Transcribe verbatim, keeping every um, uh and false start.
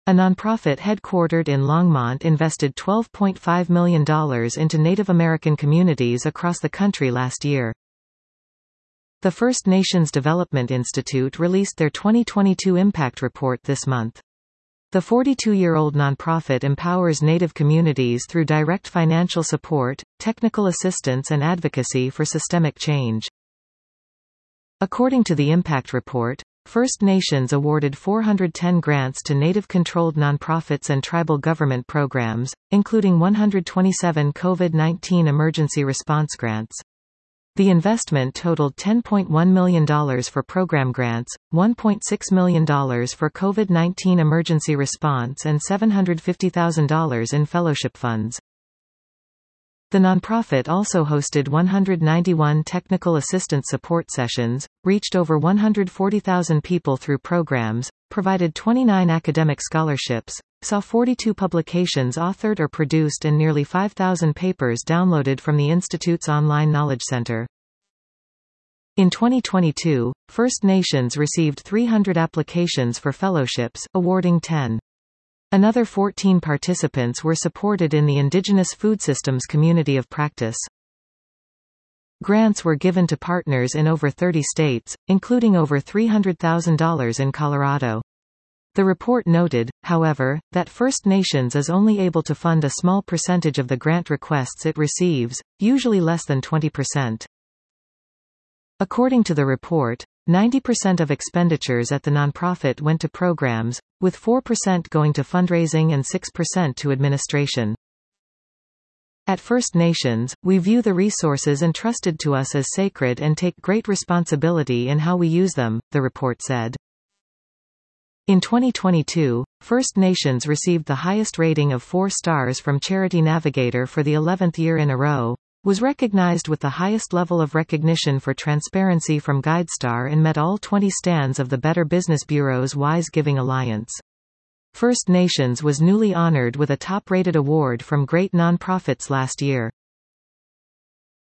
A nonprofit headquartered in Longmont invested twelve point five million dollars into Native American communities across the country last year. The First Nations Development Institute released their twenty twenty-two Impact Report this month. The forty-two-year-old nonprofit empowers Native communities through direct financial support, technical assistance and advocacy for systemic change. According to the Impact Report, First Nations awarded four hundred ten grants to Native-controlled nonprofits and tribal government programs, including one hundred twenty-seven COVID nineteen emergency response grants. The investment totaled ten point one million dollars for program grants, one point six million dollars for COVID nineteen emergency response and seven hundred fifty thousand dollars in fellowship funds. The nonprofit also hosted one hundred ninety-one technical assistance support sessions, reached over one hundred forty thousand people through programs, provided twenty-nine academic scholarships, saw forty-two publications authored or produced and nearly five thousand papers downloaded from the Institute's online knowledge center. In twenty twenty-two, First Nations received three hundred applications for fellowships, awarding ten. Another fourteen participants were supported in the Indigenous Food Systems Community of Practice. Grants were given to partners in over thirty states, including over three hundred thousand dollars in Colorado. The report noted, however, that First Nations is only able to fund a small percentage of the grant requests it receives, usually less than twenty percent. According to the report, ninety percent of expenditures at the nonprofit went to programs, with four percent going to fundraising and six percent to administration. At First Nations, we view the resources entrusted to us as sacred and take great responsibility in how we use them, the report said. In twenty twenty-two, First Nations received the highest rating of four stars from Charity Navigator for the eleventh year in a row, was recognized with the highest level of recognition for transparency from GuideStar and met all twenty stands of the Better Business Bureau's Wise Giving Alliance. First Nations was newly honored with a top-rated award from Great Nonprofits last year.